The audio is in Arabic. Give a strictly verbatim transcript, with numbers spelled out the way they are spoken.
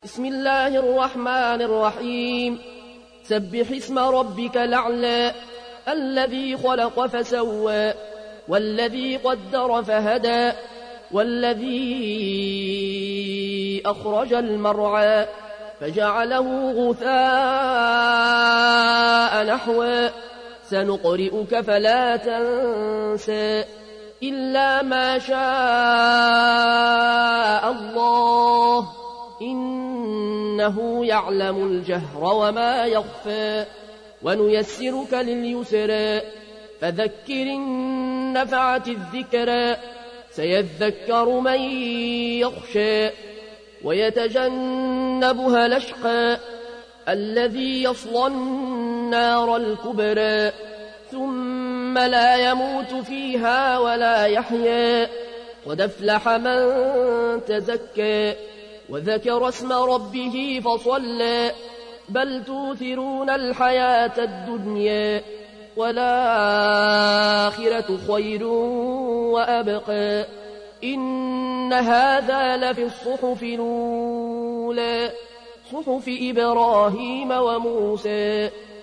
بسم الله الرحمن الرحيم سبح اسم ربك الأعلى الذي خلق فسوى والذي قدر فهدى والذي أخرج المرعى فجعله غثاء نحوا سنقرئك فلا تنسى إلا ما شاء الله إنه يعلم الجهر وما يخفى ونيسرك لليسرى فذكر إن نفعت الذكرى سيذكر من يخشى ويتجنبها الأشقى الذي يصلى النار الكبرى ثم لا يموت فيها ولا يحيا قد أفلح من تزكى وذكر اسم ربه فصلى بل توثرون الحياة الدنيا والآخرة خير وأبقى إن هذا لفي الصحف الأولى صحف إبراهيم وموسى